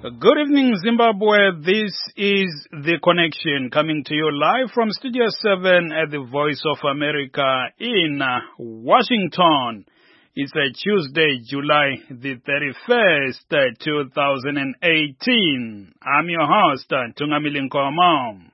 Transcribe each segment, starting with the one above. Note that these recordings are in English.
Good evening, Zimbabwe. This is The Connection coming to you live from Studio 7 at the Voice of America in Washington. It's a Tuesday, July the 31st, 2018. I'm your host, Tungamili Nkomo.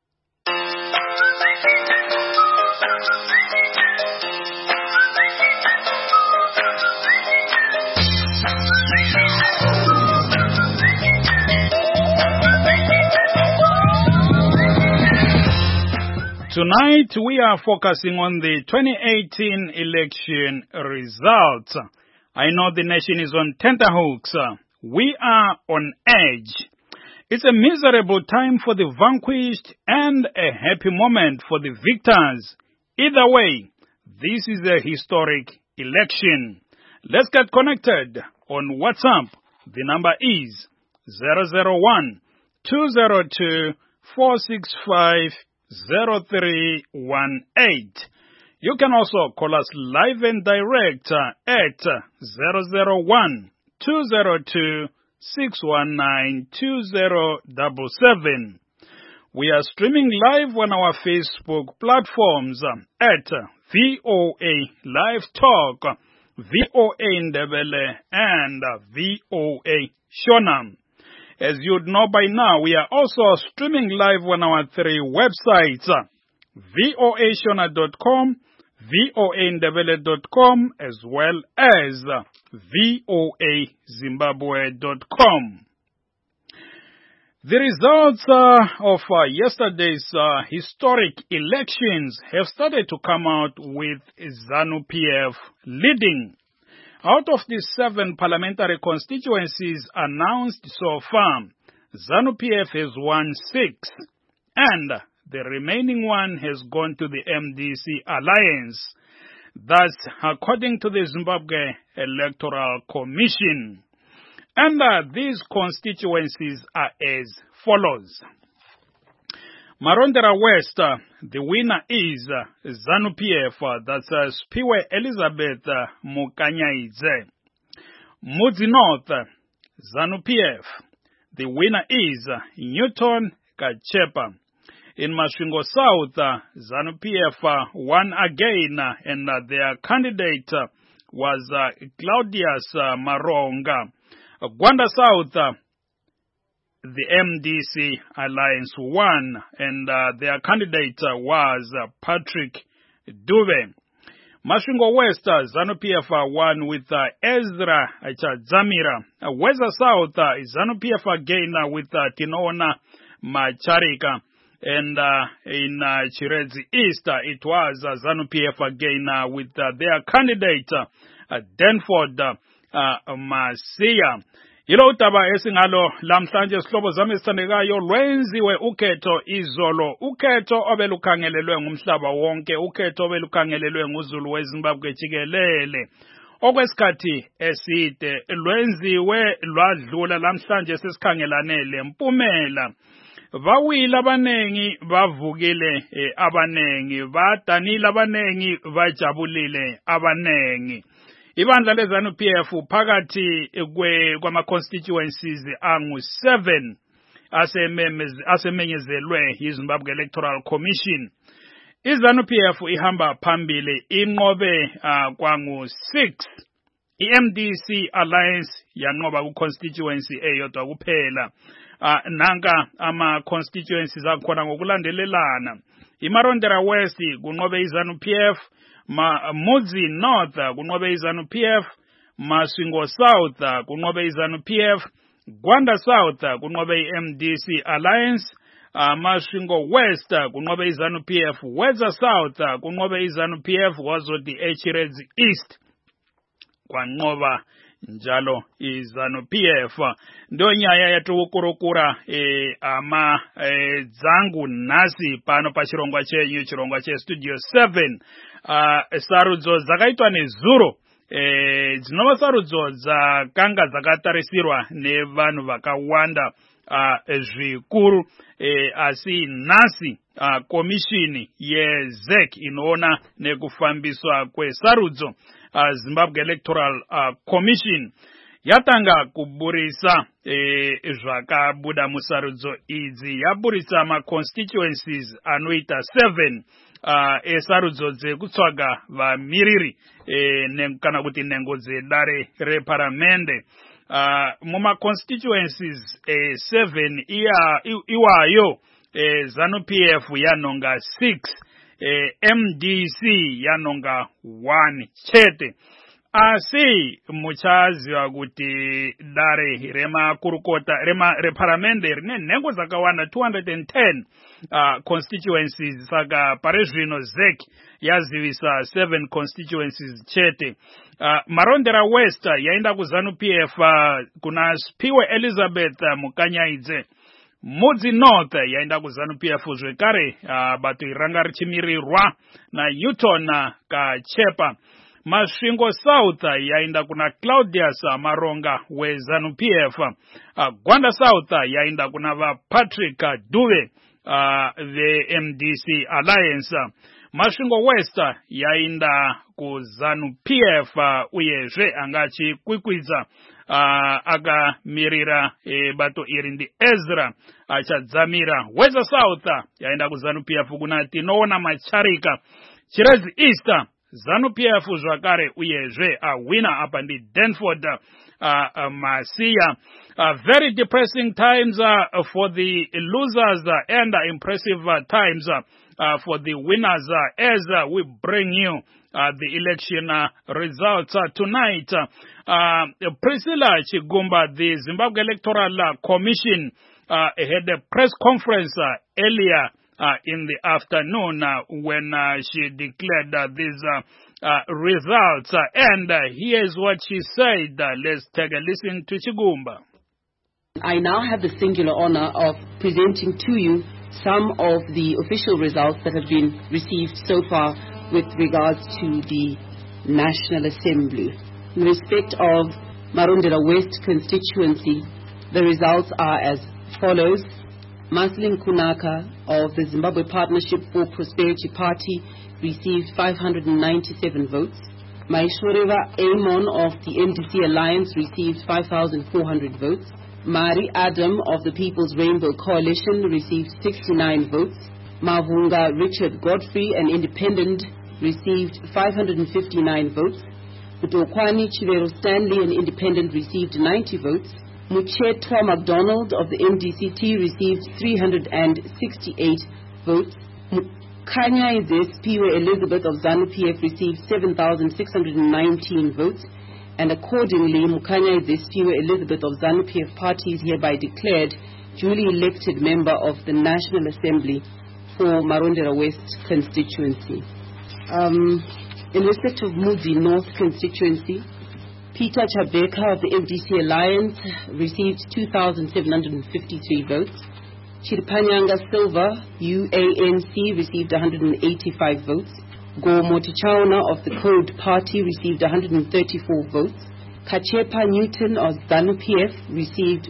Tonight, we are focusing on the 2018 election results. I know the nation is on tenterhooks. We are on edge. It's a miserable time for the vanquished and a happy moment for the victors. Either way, this is a historic election. Let's get connected on WhatsApp. The number is 001 202 465 0318. You can also call us live and direct at 001 202 619 2077. We are streaming live on our Facebook platforms at VOA Live Talk, VOA Ndebele, and VOA Shona. As you'd know by now, we are also streaming live on our three websites, voashona.com, voandebele.com, as well as voazimbabwe.com. The results of yesterday's historic elections have started to come out with ZANU-PF leading. Out of the 7 parliamentary constituencies announced so far, ZANU-PF has won 6, and the remaining one has gone to the MDC alliance. That's according to the Zimbabwe Electoral Commission. And these constituencies are as follows. Marondera West, the winner is ZANU-PF, that's Spiwe Elizabeth Mukanyaidze. Mudzi North, ZANU-PF, the winner is Newton Kachepa. In Masvingo South, ZANU-PF won again, and their candidate was Claudius Maronga. Gwanda South, the MDC alliance won, and their candidate was Patrick Dube. Masvingo West, ZANU-PF won with Ezra Chadzamira. Weza South, ZANU-PF again with Tinona Macharika. And in Chiredzi East, it was ZANU-PF again with their candidate, Denford Masia. Ilo utaba esingalo lamhlanje sihlobo zami esithandekayo lwenziwe ukhetho izolo, ukhetho obelukhangelelwe ngumhlaba wonke, ukhetho obelukhangelelwe nguzulu weZimbabwe jikelele. Okwesikhathi eside lwenziwe lwadlula lamhlanje sesikhangelane lempumela. Bawile abanengi bavukile abanengi, badanile abanengi bajabulile abanengi. Ibandla leZANU-PF phakathi kwama-constituencies angu-7 asemenyezelwe yiZimbabwe Electoral Commission. iZANU-PF ihamba phambili inqobe kwangu-6. I-MDC Alliance yanqoba ku-constituency eyodwa kuphela. Nanka ama-constituencies akhona ngokulandelelana. iMarondera West kunqobe iZANU-PF, Mudzi North kunqobe iZANU-PF, Masvingo South kunqobe iZANU-PF, Gwanda South kunqobe iMDC Alliance, Masvingo West kunqobe iZANU-PF, Weza South kunqobe iZANU-PF, wazodi Chiredzi East kwanqoba njalo iZANU-PF. Ndonyaya yatukurukura dzangu nasi pano pachirongwa chenyu, chirongwa che Studio 7. Sarudzo dzakaitwa nezuro, dzinova sarudzo dzakanga dzakatarisirwa nevanhu vakawanda zvikuru, asi nhasi komishini yeZEC inoona nekufambiswa kwesarudzo, Zimbabwe Electoral Commission, yatanga kuburisa zvakabuda musarudzo idzi. Yaburisa ma-constituencies anoita 7 esarudzo dzekutsvaga vamiriri kana kuti nhengo dzedare reparamende. Muma-constituencies 7 iwayo ZANU-PF yanonga 6, MDC yanonga 1 chete. Asi muchaziva kuti dare remakurukota reparamende rine nhengo dzakawanda 210 constituencies. Saka pari zvino ZEC yazivisa 7 constituencies chete. Marondera West yaenda kuZANU-PF kuna Spiwe Elizabeth Mukanyaidze. Mudzi North yaenda kuZANU-PF zvekare, bato iranga richimirirwa na Newton Kachepa. Masvingo South yaenda kuna Claudius Maronga weZANU-PF. Gwanda South yaenda kuna Patrick Duve the Alliance. Masvingo West yaenda kuZANU-PF uyezve angachi kwikwidza akamirira bato iri ndi Ezra achadzamira. Weza South yaenda kuZANU-PF kuna Tinoona Macharika. Chirezi East ZANU-PF zvakare uyezve winner apa ndi Denford Masiya. Very depressing times for the losers and impressive times for the winners as we bring you the election results tonight. Priscilla Chigumba, the Zimbabwe Electoral Commission, had a press conference earlier in the afternoon when she declared these results. And here's what she said. Let's take a listen to Chigumba. I now have the singular honor of presenting to you some of the official results that have been received so far with regards to the National Assembly. In respect of Marondera West constituency, the results are as follows. Maslin Kunaka of the Zimbabwe Partnership for Prosperity Party received 597 votes. Maishwareva Amon of the MDC Alliance received 5,400 votes. Mari Adam of the People's Rainbow Coalition received 69 votes. Mavunga Richard Godfrey, an independent, received 559 votes. Mutokwani Chivero Stanley, an independent, received 90 votes. Muchetwa MacDonald of the MDCT received 368 votes. Mukanya Piwe Elizabeth of ZANU-PF received 7,619 votes. And accordingly, Mukanya Piwe Elizabeth of ZANU-PF party is hereby declared duly elected member of the National Assembly for Marondera West constituency. In respect of Mudzi North constituency, Peter Chabeka of the MDC Alliance received 2,753 votes. Chiripanyanga Silva, UANC, received 185 votes. Go Motichauna of the Code Party received 134 votes. Kachepa Newton of ZANU-PF received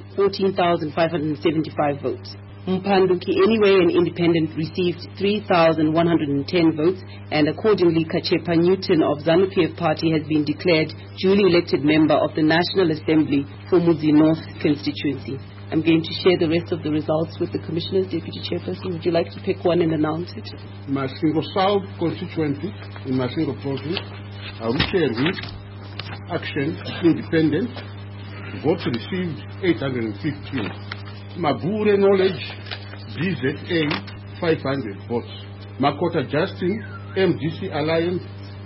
14,575 votes. Mpanduki Anyway, an independent, received 3,110 votes, and accordingly Kachepa Newton of ZANU-PF party has been declared duly elected member of the National Assembly for Mudzi North constituency. I'm going to share the rest of the results with the Commissioners. Deputy Chairperson, would you like to pick one and announce it? Masingo South constituency in Masingo province, Arucheru, Action, Independent, votes received 815. Mabure Knowledge, BZA, 500 votes. Makota Justin, MDC Alliance,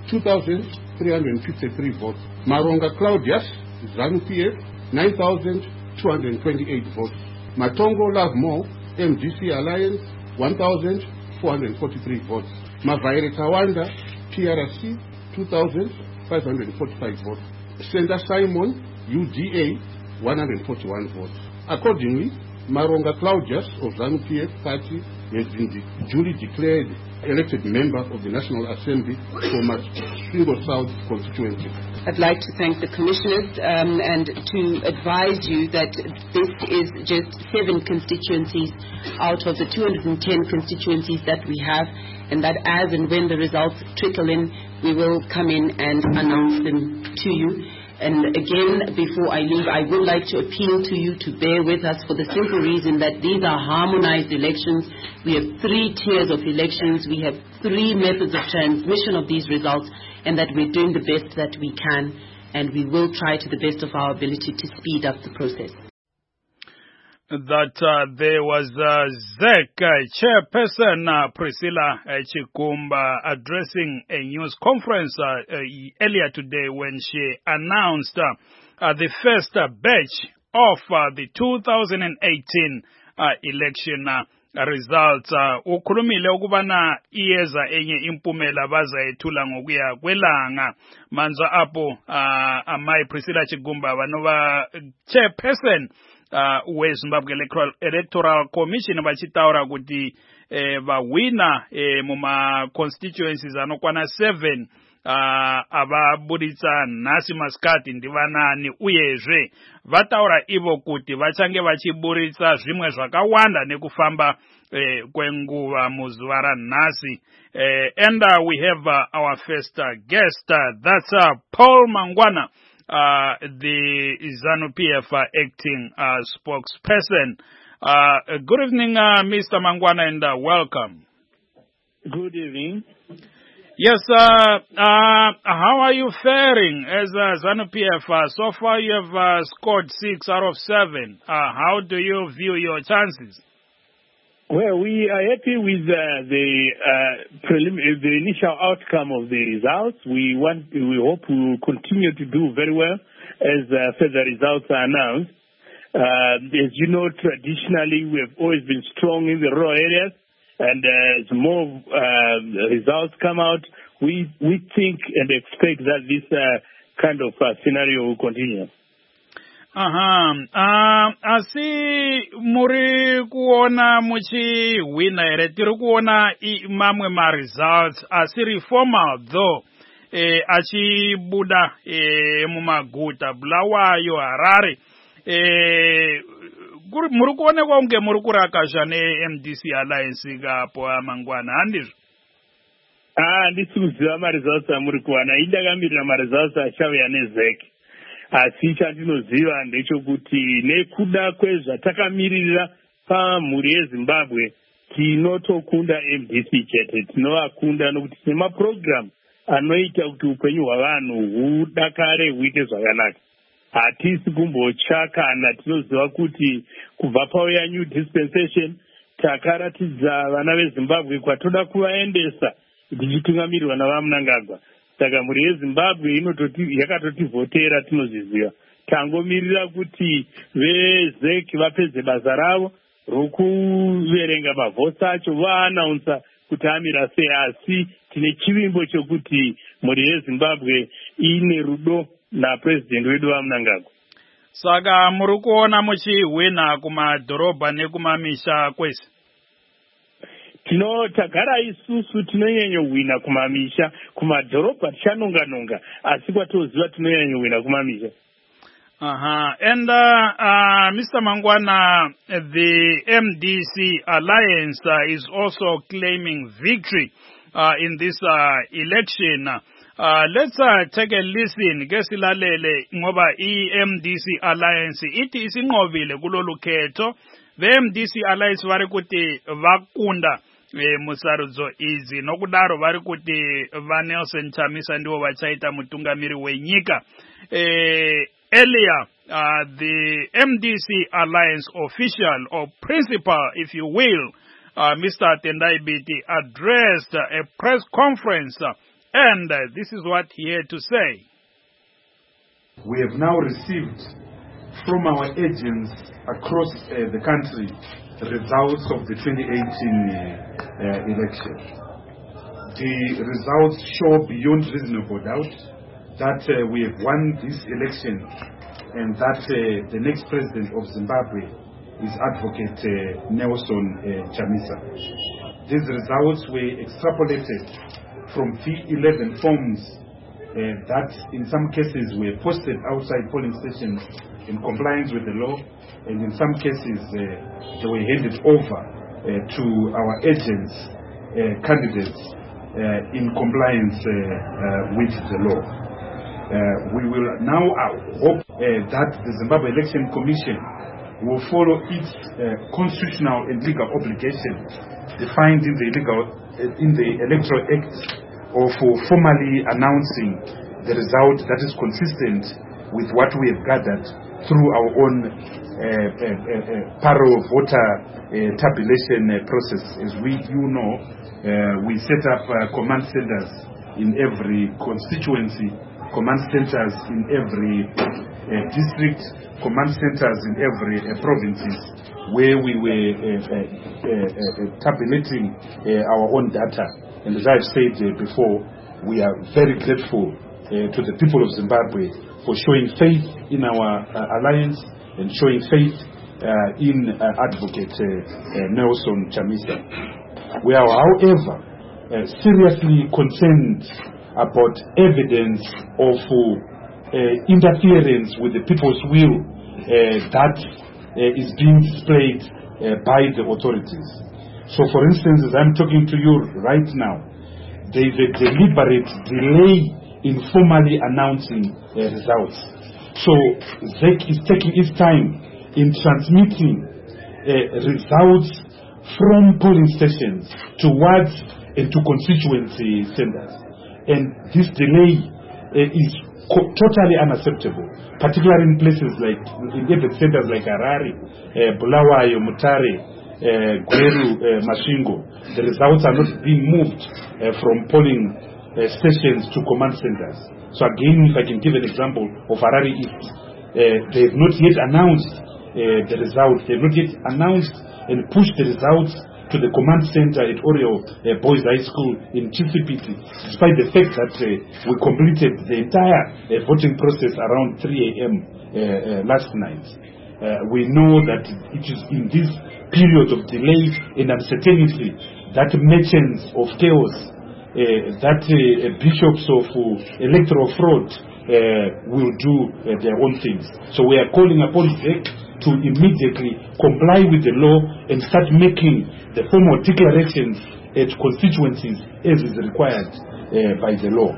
2,353 votes. Maronga Claudius, ZANU-PF, 9,228 votes. Matongo Love Mo, MDC Alliance, 1,443 votes. Mavaire Kawanda, TRC, 2,545 votes. Senda Simon, UDA, 141 votes. Accordingly, Maronga Claudius of ZANU-PF party has been duly declared elected member of the National Assembly for Masvingo South constituency. I'd like to thank the Commissioners and to advise you that this is just 7 constituencies out of the 210 constituencies that we have, and that as and when the results trickle in, we will come in and announce them to you. And again, before I leave, I would like to appeal to you to bear with us for the simple reason that these are harmonized elections. We have 3 tiers of elections. We have 3 methods of transmission of these results, and that we're doing the best that we can, and we will try to the best of our ability to speed up the process. That there was ZEC chairperson Priscilla Chikumba addressing a news conference earlier today when she announced the first batch of the 2018 election results. Ukhulumile ukubana iyeza enye impumela bazayethula ngokuya kwelanga manza apho amai Priscilla Chikumba banova chairperson we-Zimbabwe Electoral Commission bachitaura kuti vawina muma constituencies anokwana 7 ababuditsa nhasi masikati ndivanani uyezve vataura ivo kuti vachange vachiburitsa zvimwe zvakawanda nekufamba kwenguva muzuva ranhasi. And we have our first guest, that's Paul Mangwana, the ZANU-PF acting spokesperson. Good evening, Mr. Mangwana, and welcome. Good evening. Yes, how are you faring as ZANU-PF? So far you have scored 6 out of 7. How do you view your chances? Well, we are happy with the initial outcome of the results. We hope we will continue to do very well as further results are announced. As you know, traditionally we have always been strong in the rural areas, and as more results come out, we think and expect that this kind of scenario will continue. Asi muri kuona muchi wina ere tiri kuona mamwe ma results asiri formal though achibuda mumaguta Bulawayo Harare muri kuonekwa unge muri kurakasha ne-MDC Alliance kapo Mangwana handizvo? Ndisi kuziva ma-results amuri kuwana indakamirira ma-results achauya neZEC. Asi chandinoziva ndechokuti nekuda kwezvatakamirira pamhuri yeZimbabwe tinotokunda MDC chete. Tinovakunda nokuti tine maprogram anoita kuti upenyu hwavanhu hudakare huite zvakanaka. Hatisi kumbotya kana tinoziva kuti kubva pauya new dispensation takaratidza vana veZimbabwe kwatoda kuvaendesa tichitungamirirwa navaMnangagwa. Saka mhuri yeZimbabwe yakatotivhotera tinozviziva. Tangomirira kuti veZEC vapedze basa ravo rokuverenga mavhotsi acho vaanaunsa kuti amira sei, asi tine chivimbo chokuti mhuri yeZimbabwe ine rudo napresident wedu vaMnangagwa. Saka muri kuona muchihwina kumadhorobha nekumamisha kwese? Tagara isusu tinonyanyohwina kumamisha, kumadhorobha tichanonga-nonga, asi kwatoziva tinonyanyohwina kumamisha. And Mr. Mangwana, the MDC Alliance is also claiming victory in this election. Let's take a listen. Ngesilalele ngoba i-MDC Alliance ithi isinqobile kulolu khetho. The-MDC Alliance vari kuti vakunda musarudzo izi nokudaro vari kuti vaNelson Chamisa ndivo vachaita mutungamiri wenyika. Earlier, the MDC Alliance official or principal, if you will, Mr. Tendai Biti, addressed a press conference, and this is what he had to say. We have now received from our agents across the country the results of the 2018 election. The results show beyond reasonable doubt that we have won this election and that the next president of Zimbabwe is Advocate Nelson Chamisa. These results were extrapolated from V11 forms that in some cases were posted outside polling stations in compliance with the law, and in some cases they were handed over to our agents, candidates, in compliance with the law. We will now hope that the Zimbabwe Election Commission will follow its constitutional and legal obligation defined in the Electoral Act of formally announcing the result that is consistent with what we have gathered through our own paro voter tabulation process. As you know, we set up command centers in every constituency, command centers in every district, command centers in every provinces, where we were tabulating our own data. And as I've said before, we are very grateful to the people of Zimbabwe for showing faith in our alliance and showing faith in Advocate Nelson Chamisa. We are, however, seriously concerned about evidence of interference with the people's will that is being displayed by the authorities. So, for instance, as I'm talking to you right now, there is a deliberate delay in formally announcing results. So, ZEC is taking its time in transmitting results from polling stations towards and to constituency centers. And this delay is totally unacceptable, particularly in places like, in urban centers like Harare, Bulawayo, Mutare, Gweru, Mashingo. The results are not being moved from polling stations to command centers. So again, if I can give an example of Harare East, they have not yet announced the results. They have not yet announced and pushed the results to the command center at Oreo Boys High School in Chisipiti, despite the fact that we completed the entire voting process around 3 a.m. Last night. We know that it is in this period of delay and uncertainty that merchants of chaos, that bishops of electoral fraud will do their own things. So we are calling upon ZEC to immediately comply with the law and start making the formal declarations at constituencies as is required by the law.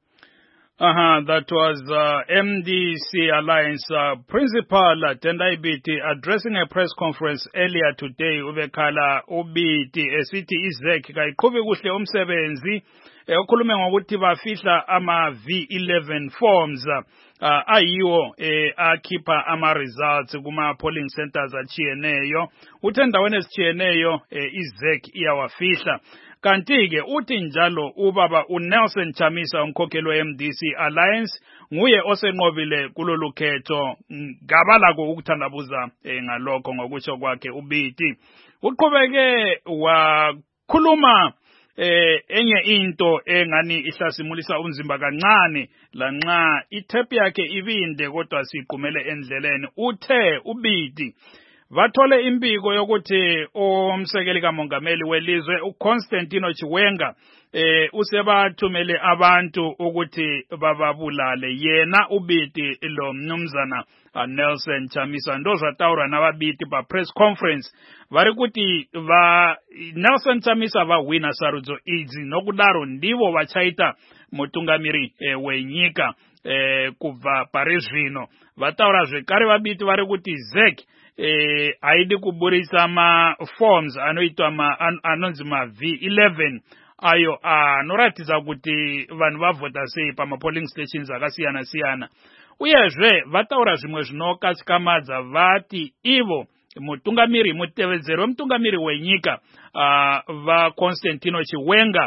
That was MDC Alliance Principal Tendai Biti addressing a press conference earlier today. Ubekhala ubiti esithi izek kayiqhube kuhle umsebenzi ukhulume ngokuthi bafihla ama V11 forms ayiwo akhipha ama results kuma polling centers achiyeneyo. Uthe endaweni ezichiyeneyo izek iyawafihla. Kanti-ke uthi njalo ubaba uNelson Chamisa umkhokheli we-MDC Alliance nguye osenqobile kulolu khetho. Ngabalako ukuthandabuza ngalokho ngokusho kwakhe ubiti. Uqhubeke wakhuluma enye into engani ihlasimulisa umzimba kancane lanxa ithep yakhe ibinde kodwa siqhumele endleleni. Uthe ubiti vathole impiko yokuthi umsekeli kamongameli welizwe uConstantino Chiwenga usebathumele abantu ukuthi bababulale. Yena ubiti lo mnumzana Nelson Chamisa ndoza taura nababiti pa press conference vari kuti Nelson Chamisa va wina sarudzo idzi nokudaro ndivo vachaita mutungamiri wenyika kubva pari zvino. Vataura zvekare vabiti vari kuti ZEC haidi kuburisa ma forms anoitwa anonzi ma V11 ayo anoratidza kuti vanhu vavhota sei pama polling stations akasiyana siyana. Uyezve vataura zvimwe zvinokasikamadza vati ivo mutungamiri mutevedzero mutungamiri wenyika vaConstantino Chiwenga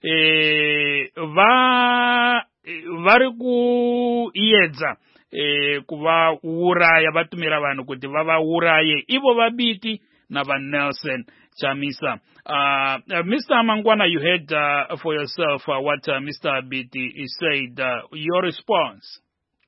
vari kuedza kuvauraya vatumira vanhu kuti vavauraye ivo vabiti navaNelson Chamisa. Mr. Mangwana, you heard for yourself what Mr. Biti said. Your response?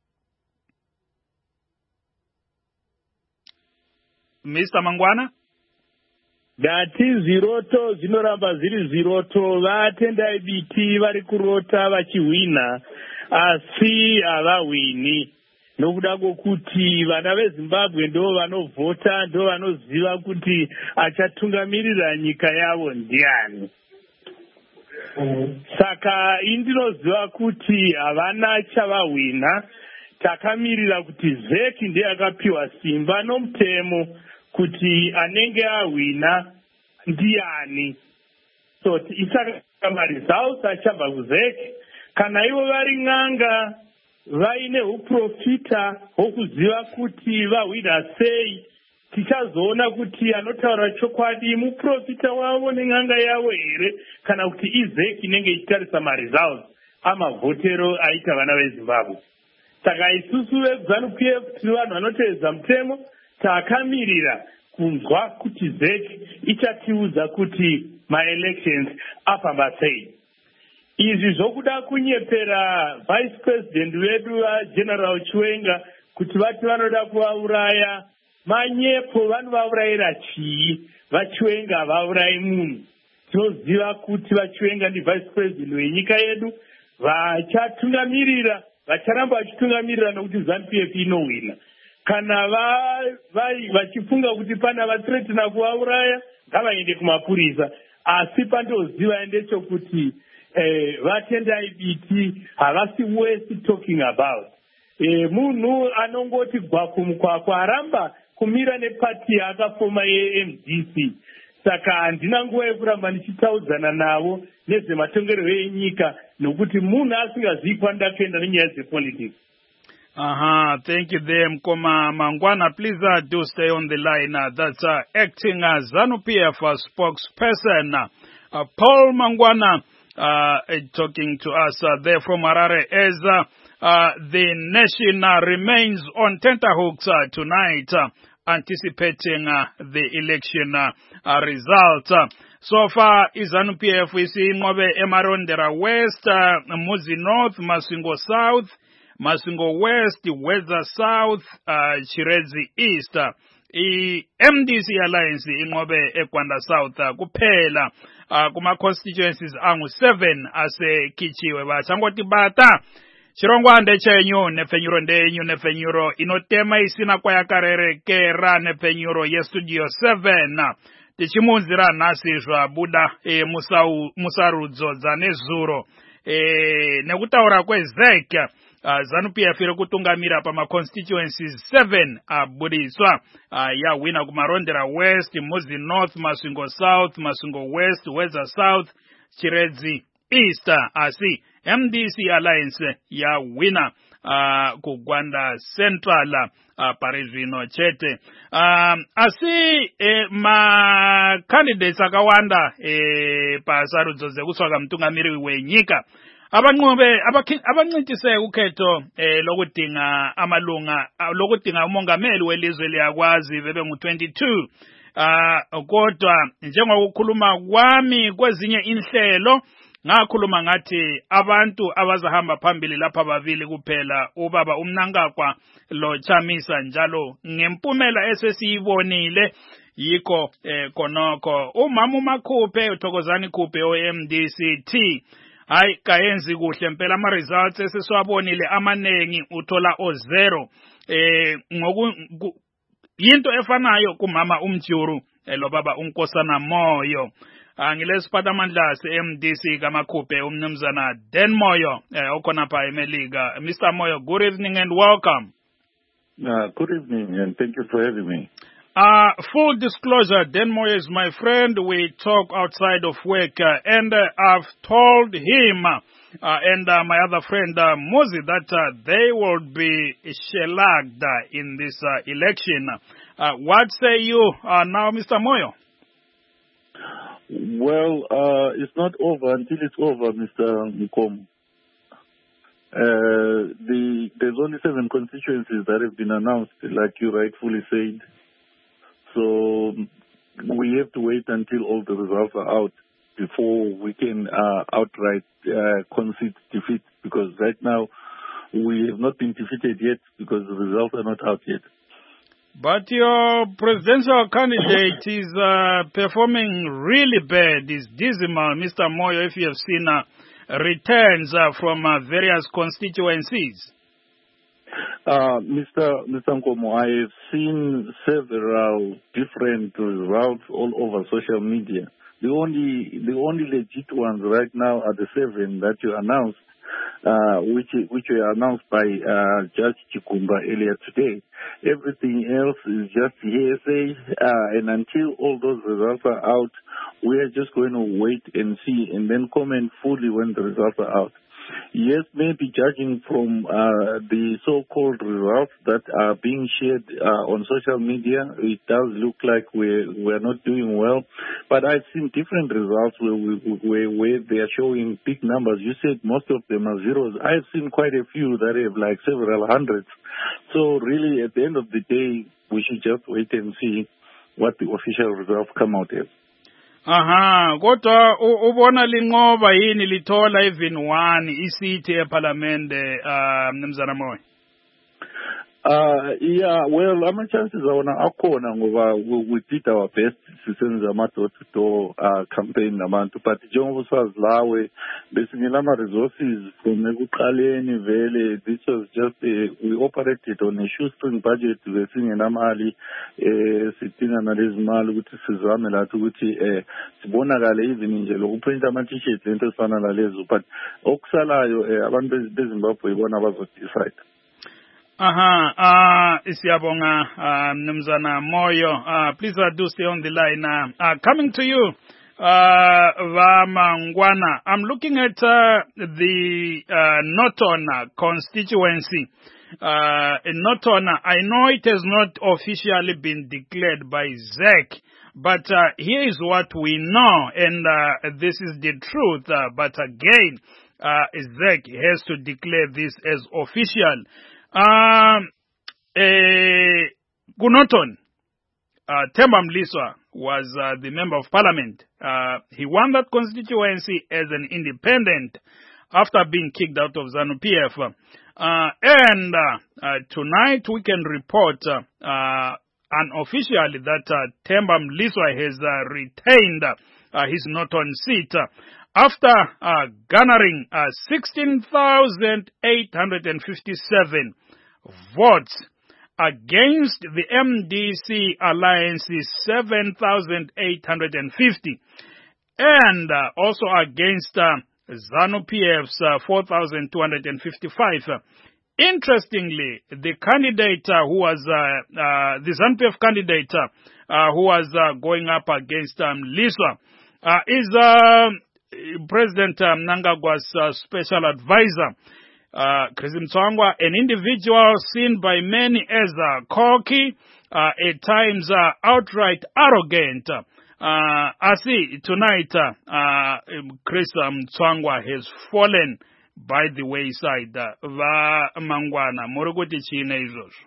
Mr. Mangwana? Dati ziroto zinoramba ziri ziroto vatendai biti vari kurota vachiwina asi havawini nokuda kwokuti vana veZimbabwe ndo vanovhota ndo vanoziva kuti achatungamirira nyika yavo ndiani. Saka indinoziva kuti havana chavahwina. Takamirira kuti ZEC ndiye akapiwa simba nomutemo kuti anenge ahwina ndiani. So isaka results achabva kuZEC. Kana ivo vari n'anga vaine uprofita hwokuziva kuti vahwina sei, tichazoona kuti anotaura chokwadi muprofita wavo nen'anga yavo here, kana kuti iZEC inenge ichitarisa results amavhotero aita vana veZimbabwe. Saka isusu veZANU-PF tiri vanhu vanotevedza mutemo, takamirira kunzwa kuti ZEC ichatiudza kuti ma-elections afamba sei. Izvi zvokuda kunyepera vice president wedu General Chiwenga kuti vati vanoda kuvauraya, manyepo vanovaurayira chii? VaChiwenga havaurayi munhu. Tinoziva kuti VaChiwenga ndi vice president wenyika yedu, vachatungamirira, vacharamba vachitungamirira nokuti ZANU-PF inowina. Kana vachifunga kuti pana vathreatena kuvauraya, ngavaende kumapurisa. Asi pandoziva ndechokuti vatendai biti havasi worth talking about. Munhu anongoti gwaku mukwakwa aramba kumira nepati akafoma yeMDC. Saka handina nguva yekuramba ndichitaudzana navo nezvematongerwo enyika nokuti munhu asingazivi kwandakaenda nenyaya dzepolitics. Thank you there, Mkoma Mangwana. Please do stay on the line. That's acting ZANU-PF spokesperson Paul Mangwana talking to us there from Harare as the nation remains on tenterhooks tonight, anticipating the election result. So far, ZANU-PF we see Ngobe Emarondera West, Muzi North, Masingo South, Masingo West, Weza South, Chirezi East. MDC Alliance Ngobe Ekwanda South kuphela kuma constituencies angu 7 ase kichiwe bachangoti bata chirongwande chenyu nefenyuro ndenyu nefenyuro inotema isina kwa yakarerekera nefenyuro ye studio 7 tichimunzira nasi zva buda musarudzo dzanezuro nekutaura kweZEC ZANU-PF iri kutungamira pama constituencies 7 abudiswa yawina kumarondera West, Muzi North, Masingo South, Masingo West, Weza South, Chirezi East. Asi MDC Alliance yawina kugwanda Central parizvino chete. Asi ma candidates akawanda pasarudzo dzekutsvaga mutungamiri wenyika abancintise ukhetho lokudinga amalunga lokudinga umongameli welizwe liyakwazi bebe ngu22 kodwa njengokukhuluma kwami kwezinye inhlelo ngakhuluma ngathi abantu abazahamba phambili lapha babili kuphela ubaba uMnangagwa lo Chamisa njalo ngempumela esesiyibonile yikho konoko umama uMakhuphe uThokozani Khuphe oMDCT hayi kayenzi kuhle impela ama results esesiwabonile amanengi uthola o0 into efanayo kumama uMjuru lo baba uNkosana Moyo ngilesiphatha amandla se-MDC kaMakhuphe umnumzana Dan Moyo okhona pha eMelika. Mr. Moyo, good evening and welcome. Good evening and thank you for having me. Full disclosure, Dan Moyo is my friend. We talk outside of work and I've told him and my other friend Muzi that they will be shellacked in this election. What say you now, Mr. Moyo? Well, it's not over until it's over, Mr. Mkom. There's only 7 constituencies that have been announced, like you rightfully said. So we have to wait until all the results are out before we can outright concede defeat, because right now we have not been defeated yet because the results are not out yet. But your presidential candidate is performing really bad. It's dismal, Mr. Moyo, if you have seen returns from various constituencies. Mr. Nkomo, I have seen several different results all over social media. The only legit ones right now are the 7 that you announced, which were announced by Judge Chikumba earlier today. Everything else is just hearsay, and until all those results are out, we are just going to wait and see and then comment fully when the results are out. Yes, maybe judging from the so-called results that are being shared on social media, it does look like we're not doing well. But I've seen different results where they are showing big numbers. You said most of them are zeros. I've seen quite a few that have like several hundreds. So really, at the end of the day, we should just wait and see what the official results come out as. Aha, kodwa ubona linqoba yini lithola even 1 isithi eParliamente Mnumzana Moyo? Yeah, well, ama-chances akhona ngoba we did our best sisenza ama-door-to-door campaign nabantu, but njengoba usazi lawe besingela ama-resources from ekuqaleni vele. This was just we operated on a shoestring budget, besingenamali sidinga nalezi mali ukuthi sizame lathi ukuthi sibonakale even nje lokuprinta ama-t-shirts lento esifana nalezo, but okusalayo abantu bezimbabwe ibona abazodecide. Siyabonga Mnumzana Moyo. Please do stay on the line. Coming to you, Vamangwana. I'm looking at the Norton constituency. In Norton, I know it has not officially been declared by ZEC, but here is what we know, and this is the truth. But again, ZEC has to declare this as official. Gunoton, Themba Mliswa was the member of parliament. He won that constituency as an independent after being kicked out of ZANU-PF. And tonight we can report unofficially that Themba Mliswa has retained his Norton seat after garnering 16,857 votes against the MDC Alliance's 7,850 and also against ZANU-PF's 4,255. Interestingly, the candidate who was the ZANU-PF candidate who was going up against Mliswa is President Mnangagwa's special advisor, Chris Mtswangwa, an individual seen by many as cocky, at times outright arrogant. I see tonight Chris Mtswangwa has fallen by the wayside. Mangwana, morogoti chine izosho.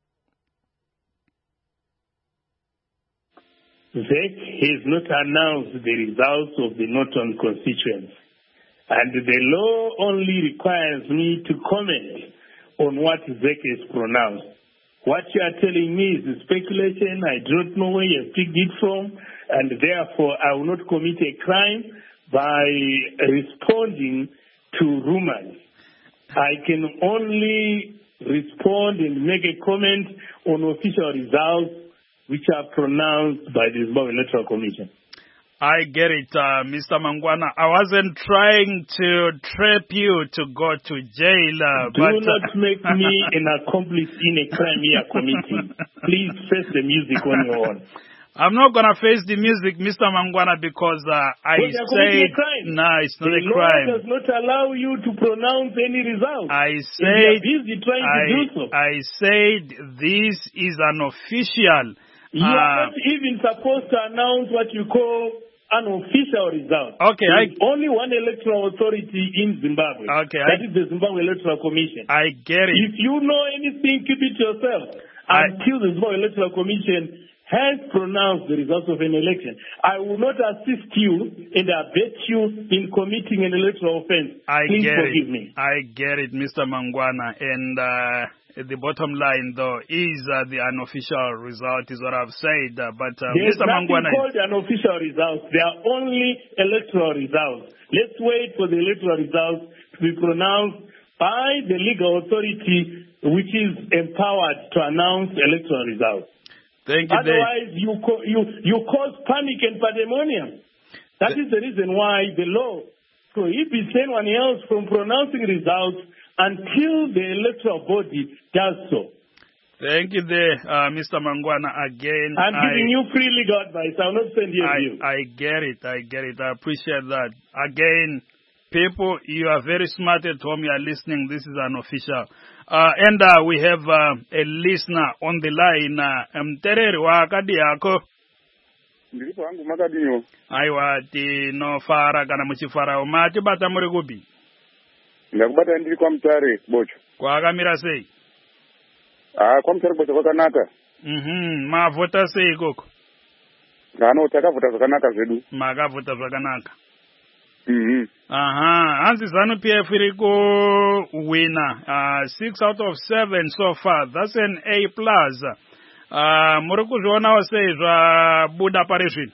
ZEC has not announced the results of the Norton constituency, and the law only requires me to comment on what ZEC has pronounced. What you are telling me is speculation. I don't know where you have picked it from, and therefore I will not commit a crime by responding to rumors. I can only respond and make a comment on official results which are pronounced by the Zimbabwe Electoral Commission. I get it, Mr. Mangwana. I wasn't trying to trap you to go to jail. Do not make me an accomplice in a crime you are committing. Please face the music on your own. I'm not going to face the music, Mr. Mangwana, because I said... No, it's not a crime. The law does not allow you to pronounce any results. I said... busy trying to do so. I said this is an official... You are not even supposed to announce what you call an official result. Okay, There's only one electoral authority in Zimbabwe. Okay, that is the Zimbabwe Electoral Commission. I get it. If you know anything, keep it to yourself until the Zimbabwe Electoral Commission has pronounced the results of an election. I will not assist you and abet you in committing an electoral offense. Please forgive me. I get it, Mr. Mangwana. And the bottom line, though, is the unofficial result is what I've said. But Mr. Mangwana... called unofficial results. They are only electoral results. Let's wait for the electoral results to be pronounced by the legal authority which is empowered to announce electoral results. Thank you. Otherwise, you cause panic and pandemonium. That is the reason why the law prohibits anyone else from pronouncing results until the electoral body does so. Thank you there, Mr. Mangwana, again. I'm giving you free legal advice. I will not send you a bill. I get it. I appreciate that. Again, people, you are very smart at home. You are listening. This is unofficial. And we have a listener on the line. Mtereri wakadi yako. Ndiripo wangu makadinyo. Aiwa, tinofara kana muchifara umati bata muri kupi? Ndakubata ndiri kwa Mutare Bocho. Kwakamira sei? Kwa Mutare Bocho kwakanaka. Mavota sei koko? Ngano takavota zvakanaka zvedu. Makavota zvakanaka. Aha, hanzi ZANU-PF iriko winner 6 out of 7 so far. That's an A+. Muri kuzvionawo sei zvabuda pari zvino?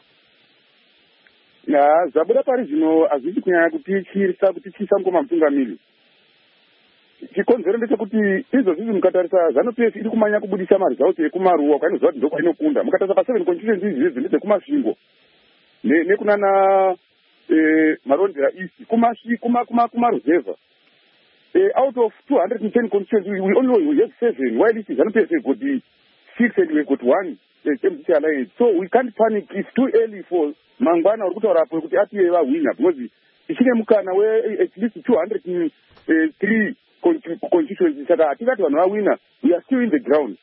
Zvabuda pari zvino hazvisi kunyanya kutichisa mukoma mutungamiri. Chikonzero ndechekuti izvozvi mukatarisa ZANU-PF iri kumanya kubudisa marizauti ekumaruwa kwainoziva kuti ndokwa inokunda. Mukatarisa pa7 constituencies izvi ndedzekumasvingo nekunana Marondera East kumaruzeva. Out of 210 constituencies, we only have 7, while it is ZANU-PF got 6 and we got 1 MDC alliance. So we can't panic. It's too early for Mangwana or Kutarapo to actually win because ichine mukana where at least 203 constituencies that are winner. We are still in the ground.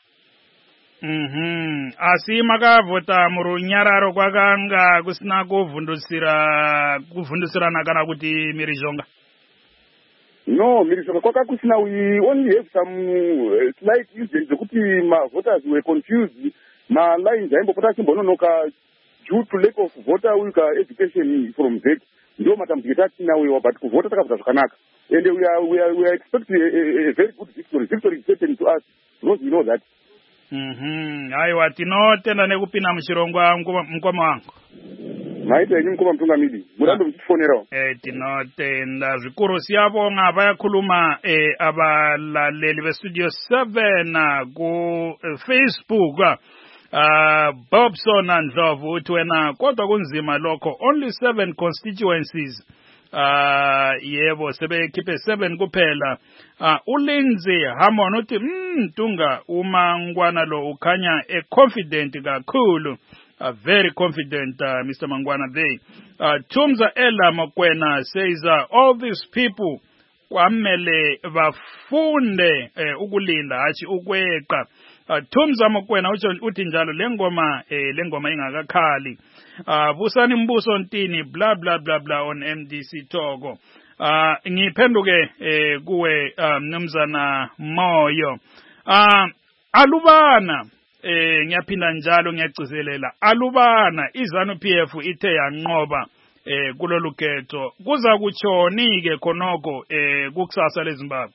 Asi makavota murunyararo kwakanga kusina kuvhundusirana kana kuti mirizhonga? No, mirizhonga kwakakusina. We only have some slight incidents zekuti voters were confused. Lines aimbopota achimbononoka due to lack of voter education from that. Ndio matambudziko atinawo, but kuvota takavota zvakanaka. And we are expecting a very good victory. Victory is certain to us because we know that. Aiwa, tinotenda nekupinda muchirongwa mukoma wangu. Maita yenyu mukoma mutungamiri. Murambe muchifonerawo. Tinotenda zvikuru siyabonga vayakhuluma abalaleli bestudio 7 ku Facebook. Bobson and Ndlovu uthi wena kodwa kunzima lokho, only 7 constituencies. Yebo sebekhiphe 7 kuphela. Ulinzi Hamon uthi Tunga uMangwana lo ukhanya confident kakhulu. Very confident, Mr. Mangwana there. Tumza Ella Mokwena says all these people kwamele bafunde ukulinda hathi ukweqa. Tumza Mokwena uthi njalo lengoma ingakakhali. Busani Mbuso Ntini blah blah blah blah on MDC Togo. Ngiphenduke kuwe mnumzana Moyo. Alubana ngiyaphinda njalo ngiyagcizelela. Alubana iZANU-PF ithe yanqoba kulolu khetho. Kuza kutshoni ke khonoko kukusasa leZimbabwe.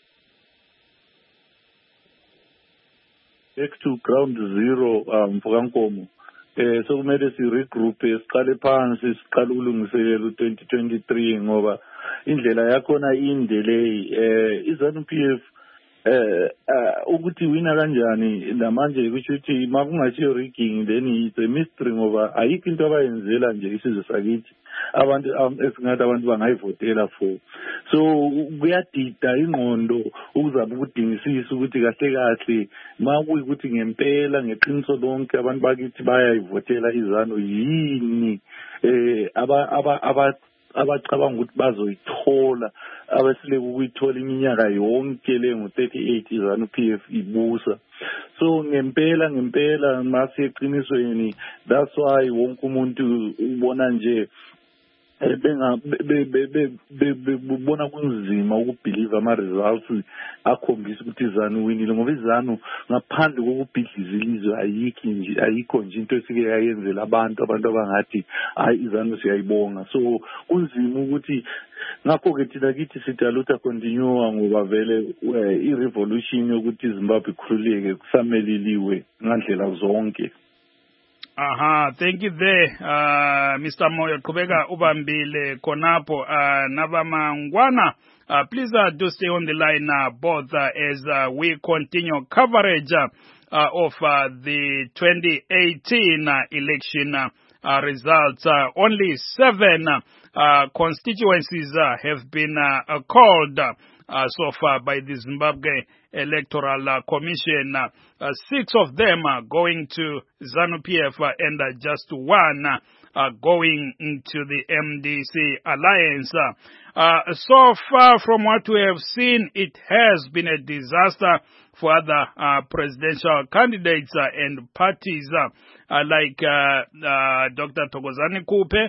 Back to ground zero mfokankomo. So kumele si-regroup siqale phansi siqale ukulungiselela u-2023 ngoba indlela yakhona inde leyi. iZANU-PF ukuthi wina kanjani namanje kusho ukuthi makungashiyo rigging then it's a mystery ngoba ayikho into abayenzela nje isizwe sakithi abantu esingathi abantu bangayivotela for. So kuyadida ingqondo ukuzama ukudingisisa ukuthi kahle makuyikuthi ngempela ngeqiniso lonke abantu bakithi bayayivotela iZANU yini abacabanga ukuthi bazoyithola abasile ukuyithola iminyaka yonke le ngo38 iZANU-PF ibusa. So ngempela mase eqinisweni, that's why wonke umuntu ubona nje bebona kunzima ukubhiliva ama-results akhombisa ukuthi iZANU winile ngoba iZANU ngaphandle kokubhidliza ilizwe ayikho nje into esike yayenzela abantu abangathi hayi iZANU siyayibonga. So kunzima ukuthi ngakho-ke thina kithi sithi alutha continue ngoba vele i-revolution yokuthi iZimbabwe ikhululeke kusameleliwe ngandlela zonke. Thank you there, Mr. Moyo. Qhubeka ubambile khonapho nabamangwana Please do stay on the line, both, as we continue coverage of the 2018 election results. Only 7 constituencies have been called so far by the Zimbabwe Electoral Commission. 6 of them are going to ZANU-PF and just 1 going into the MDC alliance. So far from what we have seen, it has been a disaster for other presidential candidates and parties like Dr. Thokozani Kupe,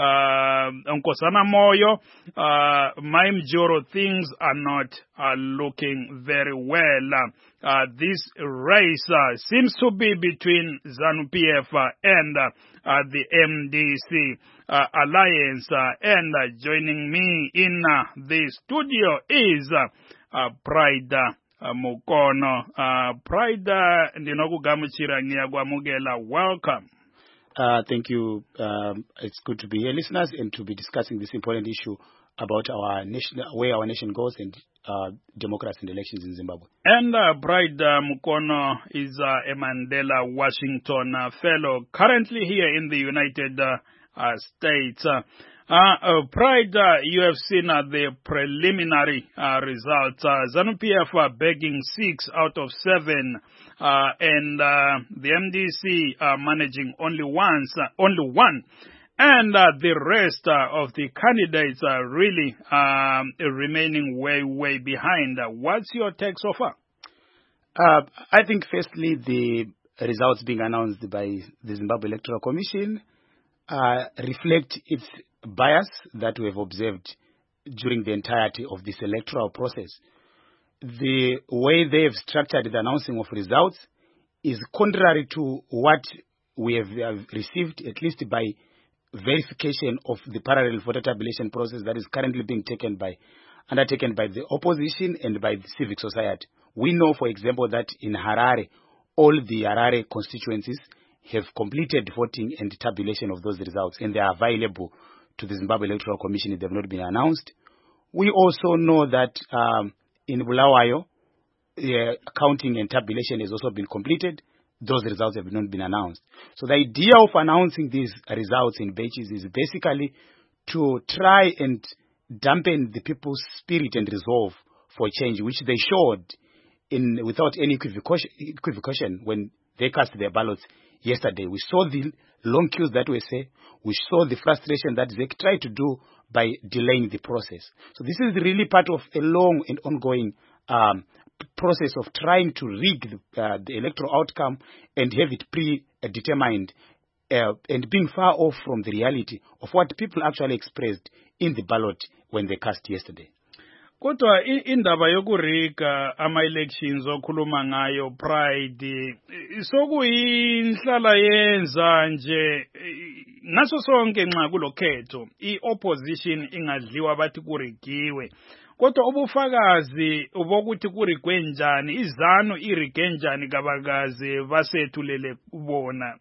Nkosana Moyo, Maimjoro. Things are not looking very well. This race seems to be between ZANU-PF and the MDC alliance. And joining me in the studio is Pride Mukono. Pride ndinokugamuchira ngiyakwamukela. Welcome. Thank you. It's good to be here, listeners, and to be discussing this important issue about our nation, where our nation goes, and democracy and elections in Zimbabwe. And Pride Mukono is a Mandela Washington fellow, currently here in the United States. Pride, you have seen the preliminary results. ZANU-PF are begging 6 out of 7, and the MDC are managing only one, and the rest of the candidates are really remaining way behind. What's your take so far? I think firstly the results being announced by the Zimbabwe Electoral Commission reflect its bias that we have observed during the entirety of this electoral process. The way they have structured the announcing of results is contrary to what we have received, at least by verification of the parallel voter tabulation process that is currently being undertaken by the opposition and by the civic society. We know, for example, that in Harare, all the Harare constituencies have completed voting and tabulation of those results, and they are available to the Zimbabwe Electoral Commission. They have not been announced. We also know that in Bulawayo, counting and tabulation has also been completed. Those results have not been announced. So the idea of announcing these results in batches is basically to try and dampen the people's spirit and resolve for change, which they showed without any equivocation when they cast their ballots yesterday. We saw the long queues that were set. We saw the frustration that they tried to do by delaying the process. So this is really part of a long and ongoing process of trying to rig the electoral outcome and have it predetermined and being far off from the reality of what people actually expressed in the ballot when they cast yesterday. Kodwa indaba yokuriga ama-elections okhuluma ngayo Pride sokuyinhlala yenza nje ngaso sonke nxa kulokhetho i-opposition ingadliwa bathi kurigiwe. Kodwa ubufakazi bokuthi kurigwe njani, izanu irige njani kabakazi basethulele kubona.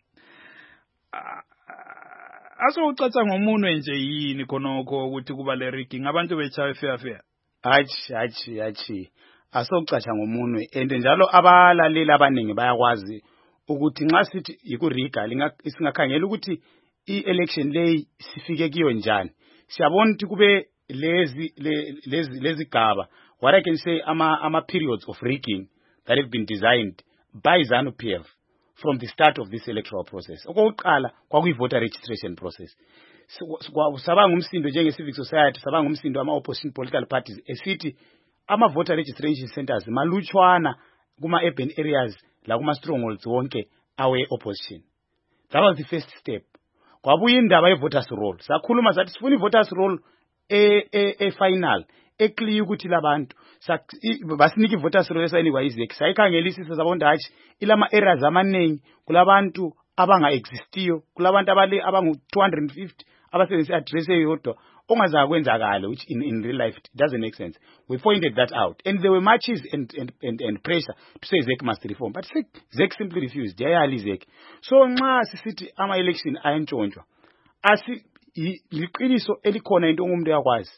Asowucaca ngomunwe nje yini khonokho ukuthi kuba le rigging abantu bechawe fair. Hachi. Asowucaca ngomunwe, and njalo abalaleli abaningi bayakwazi ukuthi nxa sithi ikuriga singakhangela ukuthi i-election leyi sifike kiyo njani. Siyabona ukuthi kube lezi gaba, what I can say, ama periods of rigging that have been designed by ZANU-PF from the start of this electoral process. Okokuqala kwakuyi-voter registration process. Sabanga umsindo njenge-civic society, sabanga umsindo ama-opposition political parties esithi ama-voter registration centers malutshwana kuma-urban areas la kuma-strongholds wonke awe-opposition. That was the first step. Kwabuya indaba ye-voters roll. Sakhuluma sathi sifuna i-voters roll final eclear ukuthi labantu basinike i-voters roll esayiniwa izeki. Sayikhangelisisa sabona hathi ilama areas amaningi kulabantu abanga-existiyo, kulabantu abangu-250 abasebenzisa address eyodwa ongazaka kwenzakala, which in real life it doesn't make sense. We pointed that out, and there were marches and pressure to say ZEC must reform, but ZEC simply refused. ZEC. So nxa sisithi ama-election ayentshontshwa liqiniso elikhona into umuntu yakwazi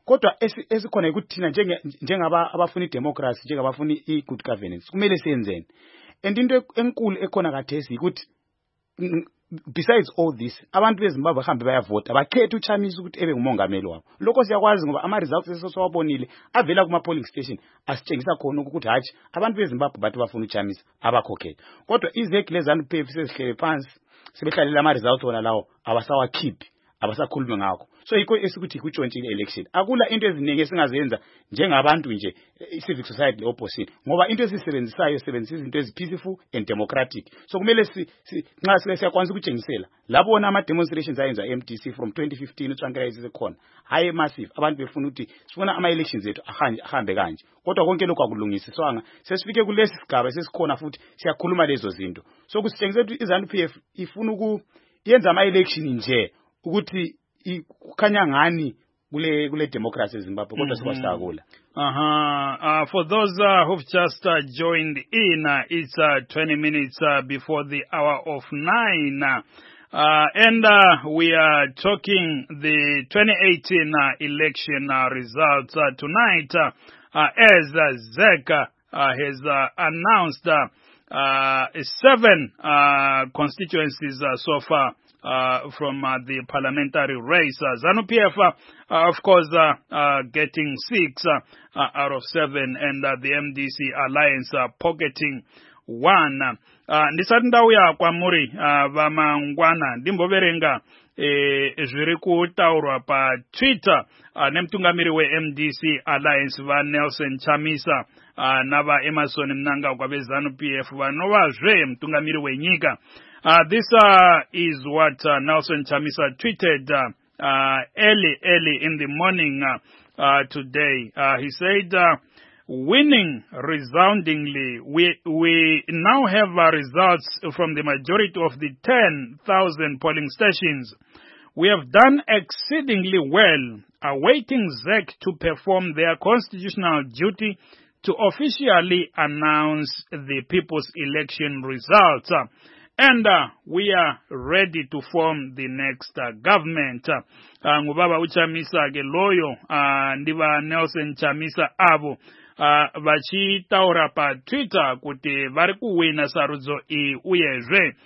kodwa esikhona ukuthi thina njengaba abafuna idemocracy njengabafuna i-good governance kumele siyenzeni. And into enkulu ekhona khathesi ukuthi besides all this abantu beZimbabwe bahambe bayavota bakhethe uChamisa ukuthi ebe ngumongameli wabo. Lokho siyakwazi ngoba ama results esesiwabonile avela kuma polling station asitshengisa khona ukuthi hathi abantu beZimbabwe bathi bafuna uChamisa abakhokhela. Kodwa izigele ZANU-PF sezihlele phansi sebehlalela ama results wona lawo abasawakhiphi abasakhuluma ngakho. So yikho esikuthi kutshontshile election. Akula into eziningi esingazenza njengabantu nje civic society opposite ngoba into esisebenzisayo sebenzisa izinto peaceful and democratic. So kumele nxa siyakwanisa ukutshengisela labona ama demonstrations ayenza MDC from 2015 uTrankrise sekhona hayi massive abantu befuna ukuthi sifuna ama elections ethu ahambe kanje. Kodwa konke lokho akulungisiswanga sesifike kulesi sigaba sesikhona futhi siyakhuluma lezo zinto. So kusitshengisa ukuthi iZANU-PF ifuna ukuyenza ama election nje ukuthi kukhanya ngani kule democracy eZimbabwe kodwa sikwasakula. For those who've just joined in, it's 20 minutes before the hour of 9. And we are talking the 2018 election results tonight as ZEC has announced 7 constituencies so far from the parliamentary race. ZANU-PF, of course, getting 6 out of 7, and the MDC alliance pocketing 1. Ndisati ndauya kwamuri vamangwana ndimboverenga zviri kutaurwa pa Twitter nemtungamiri weMDC alliance vaNelson Chamisa nava Emerson Mnangagwa veZANU-PF vanovazve mutungamiri wenyika. This is what Nelson Chamisa tweeted early in the morning today. He said, winning resoundingly. We now have results from the majority of the 10,000 polling stations. We have done exceedingly well, awaiting ZEC to perform their constitutional duty to officially announce the people's election results. And we are ready to form the next government. Ngubaba uChamisa ke loyo ndiva Nelson Chamisa avo vachitaura pa Twitter kuti vari kuwina sarudzo iyi uyezve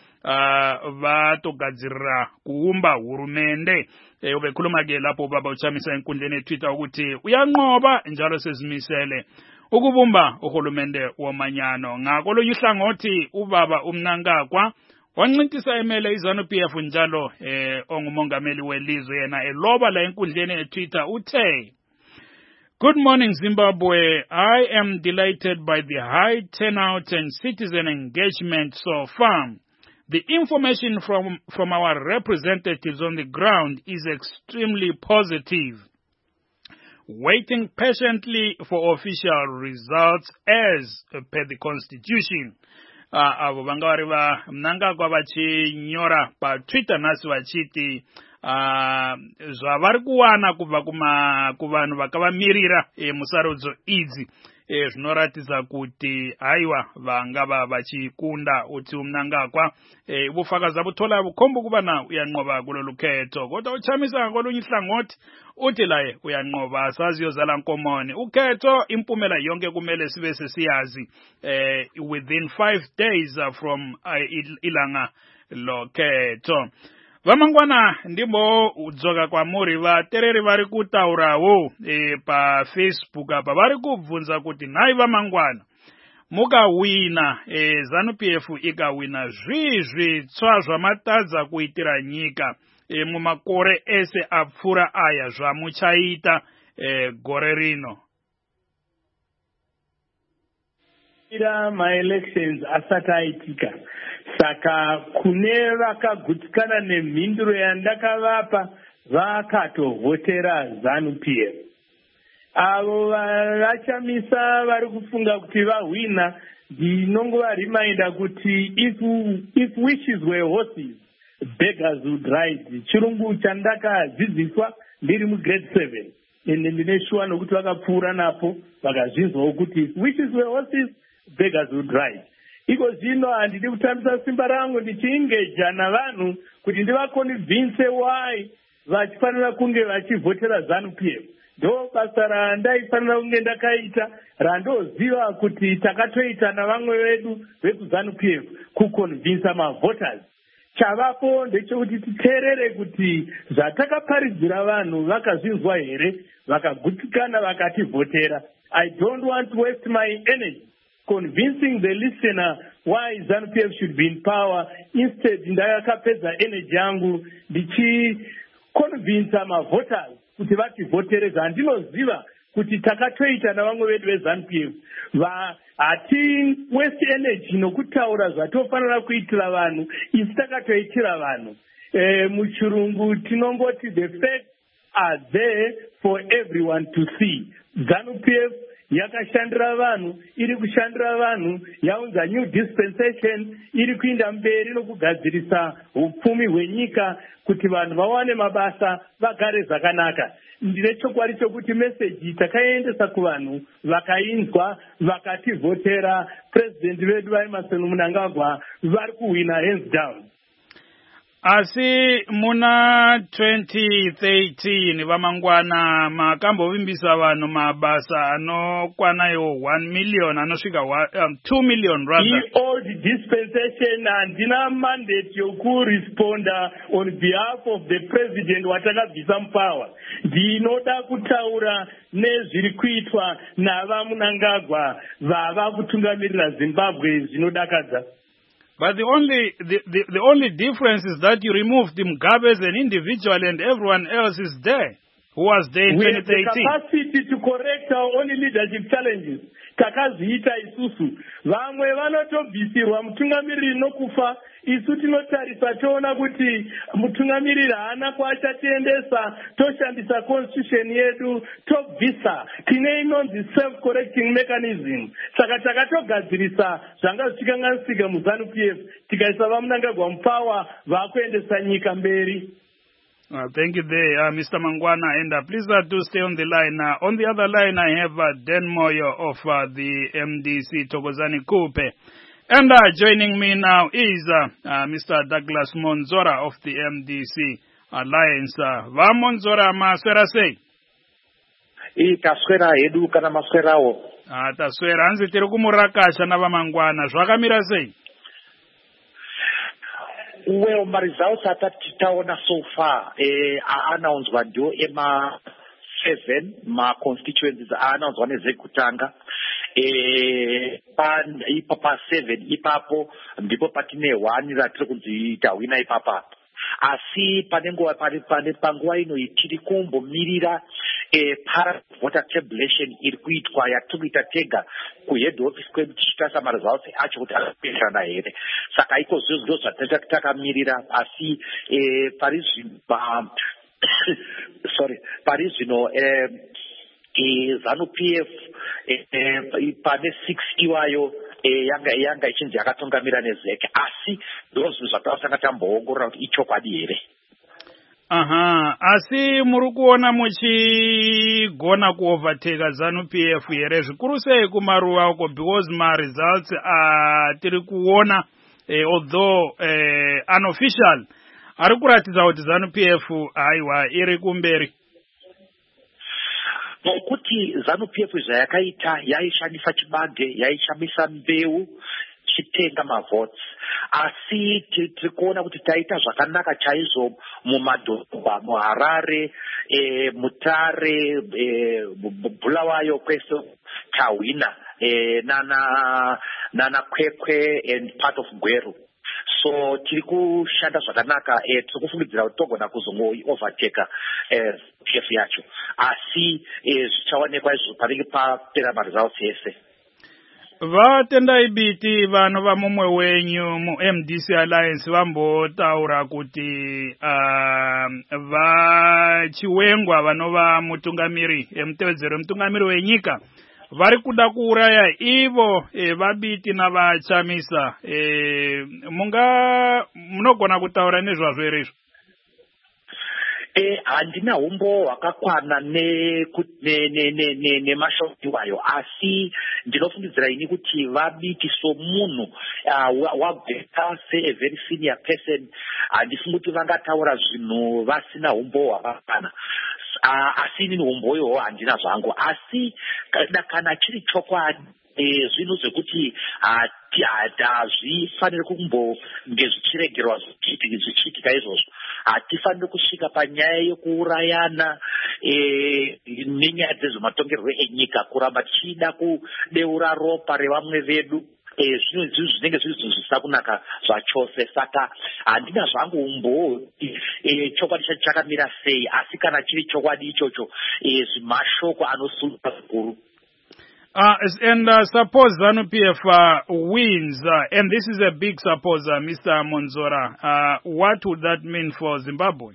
vatogadzirira kuumba hurumende. Ubekhuluma ke lapho baba uChamisa enkundleni yeTwitter ukuthi uyanqoba njalo sezimisele ukubumba uhulumende womanyano. Ngakho lo ihlangothi ubaba uMnangagwa wancintisa emele iZANU-PF njalo ongumongameli welizwe yena eloba la enkundleni yeTwitter uthe, "Good morning Zimbabwe. I am delighted by the high turnout and citizen engagement so far. The information from our representatives on the ground is extremely positive. Waiting patiently for official results as per the constitution." Avo vanga vari va Mnangagwa vachinyora pa Twitter nasi vachiti zvavari kuwana kubva kuvanhu vakavamirira musarudzo idzi zvinoratidza kuti haiwa vangava vachikunda uti uMnangagwa ubufakazi buthola bukhomba ukubana uyanqoba kulolu khetho. Kodwa uChamisa kolunye ihlangothi uthi laye uyanqoba asaziyozala nkomoni. Ukhetho impumela yonke kumele sibe sesiyazi within 5 days from ilanga lo khetho. Vamangwana ndimbo udzoka kwamuri vatereri vari kutaurawo pa Facebook apa vari kubvunza kuti nhai vamangwana mukawina ZANU-PF ikawina zvitsva zvamatadza kuitira nyika mumakore ese apfuura aya zvamuchaita gore rino. Ma-elections asati aitika saka kune vakagutsikana nemhinduro yandakavapa vakatovhotera ZANU-PF. Avo vaChamisa vari kufunga kuti vahwina, ndinongovarimainda kuti if wishes were horses beggars would ride. Chirungu chandakadzidziswa ndiri mugrade 7 ende ndine shuwa nokuti vakapfuura napo vakazvinzwawo kuti if wishes were horses beggars would ride. Iko zvino handidi kutambisa simba rangu ndichiengeja navanhu kuti ndivaconvince why vachifanira kunge vachivhotera ZANU-PF. ndo basa randaifanira kunge ndakaita randoziva kuti takatoita navamwe vedu vekuZANU-PF kuconvinsa mavoters. Chavapo ndechekuti titeerere kuti zvatakaparidzira vanhu vakazvinzwa here, vakagutikana vakativhotera. I don't want to waste my energy convincing the listener why ZANU-PF should be in power. Instead, ndakapedza energy yangu ndichiconvinsa mavoters kuti vativhotere zvandinoziva kuti takatoita navamwe vedu veZANU-PF. Hati waste energy nokutaura zvatofanira kuitira vanhu isi takatoitira vanhu. Muchirungu tinomboti the facts are there for everyone to see. ZANU-PF yakashandira vanhu, iri kushandira vanhu, yaunza new dispensation, iri kuinda mberi nokugadzirisa upfumi hwenyika kuti vanhu vawane mabasa, vagare zvakanaka. Ndine chokwadi chokuti message takaendesa kuvanhu vakainzwa, vakativhotera. President vedu vaEmmerson Mnangagwa vari kuwina hands down. Asi muna 2013 vamangwana makambovimbisa vanhu mabasa anokwana iwo 1 million anosvika 2 million rather. The old dispensation handina mandate yokuresponda on behalf of the president watakabvisa mupower. Ndinoda kutaura nezviri kuitwa navaMnangagwa vava kutungamirira Zimbabwe zvinodakadza. But the only difference is that you removed Mugabe as an individual and everyone else is there who was there in 2013. We have the capacity to correct our own leadership challenges. Takaziita isusu. Vamwe vanotobvisirwa mutungamiriri nokufa. Isu tinotarisa toona kuti mutungamiriri haana kwachatiendesa, toshandisa constitution yedu, tobvisa. Tine inonzi self-correcting mechanism. Saka takatogadzirisa zvanga zvichikanganisika muZANU-PF, tikaisa vaMnangagwa mupower vakuendesa nyika mberi. Thank you there, Mr. Mangwana. And please do stay on the line. On the other line, I have Dan Moyo of the MDC Thokozani Kupe. And joining me now is Mr. Douglas Monzora of the MDC Alliance. Va Monzora maswera sei? Taswera edu kana maswerawo. Taswera hanzi tiri kumurakasha navamangwana. Zvakamira sei? Well, my results are that so far announced by Ema 7 ma constituencies announced one ezekutanga ipapa 7 ipapo ndipo patine 1 ratiri kudziita wina ipapa. Asi pane panguva ino tiri kumbomirira para voter tabulation iri kuitwa yatikuita tega kuhead office kwedu tichitasa maresults acho kuti akapesana here. Saka iko zvozvo zvatakamirira. Asi pari zvino ZANU-PF pane 6 iwayo yanga ichinzi yakatungamira nezeke. Asi ndozvinhu zvatasanga tamboongorora kuti ichokwadi here. Asi muri kuona muchigona kuovertake ZANU-PF here zvikuru sei kumaruva uko, because ma results tiri kuona although unofficial ari kuratidza kuti ZANU-PF aiwa iri kumberi. Nokuti ZANU-PF zvayakaita yaishandisa chibage, yaishamisa mbeu chitenga mavotes. Asi tiri kuona kuti taita zvakanaka chaizvo mumadhorobha, muHarare, Mutare, Bulawayo kwese tawina, nana Kwekwe and part of Gweru. So tiri kushanda zvakanaka, tiri kufungidzira kuti togona kuzongo-overtake PF yacho. Asi zvichaonekwa izvo panenge papera maresults ese. Vatendai biti vanhu vamumwe wenyu mu-MDC Alliance vambotaura kuti vachiwengwa vanova mutungamiri mutevedzero mutungamiri wenyika vari kuda kuuraya ivo vabiti navachamisa. Munogona kutaura nezvazvo here izvo? Handina umbo hwakakwana nemashoko iwayo, asi ndinofungidzira ini kuti vabiti somunhu wabveka se a very senior person, handifungi kuti vangataura zvinhu vasina umbo hwakakwana. asi nini umboyo handina zvangu asi kana chiri chokwadi zvinhu zvekuti hazvifaniri kumbonge zvichiregerwa zvichiitika izvozvo. Hatifaniri kusvika panyaya yekuurayana nenyaya dzezvematongerwo enyika kuramba tichida kudeura ropa revamwe vedu. Zvinhu zvinenge zviri zvinhu zvisina kunaka zvachose. Saka handina zvangu umbo chokwadi chacho chakamira sei, asi kana chiri chokwadi ichocho zvimashoko anosunga zvikuru. And suppose ZANU-PF wins, and this is a big suppose, Mr. Monzora, what would that mean for Zimbabwe?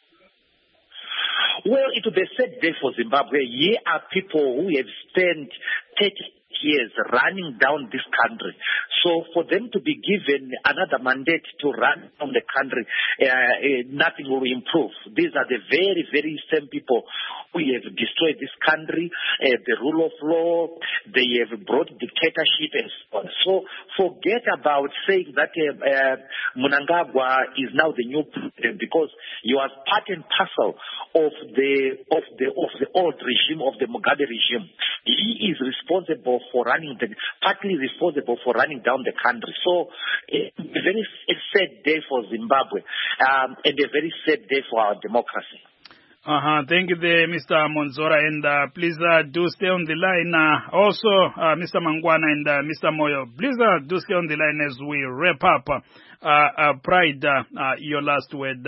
Well, it will be a sad day for Zimbabwe. Here are people who have spent 30 years running down this country. So for them to be given another mandate to run down the country, nothing will improve. These are the very, very same people who have destroyed this country, the rule of law, they have brought dictatorship and so on. So forget about saying that Mnangagwa is now the new president, because you are part and parcel of the old regime, of the Mugabe regime. He is responsible for partly responsible for running down the country. So a very sad day for Zimbabwe, and a very sad day for our democracy. Thank you there, Mr. Monzora, and please do stay on the line. Also, Mr. Mangwana and Mr. Moyo, please do stay on the line as we wrap up. Pride, your last word.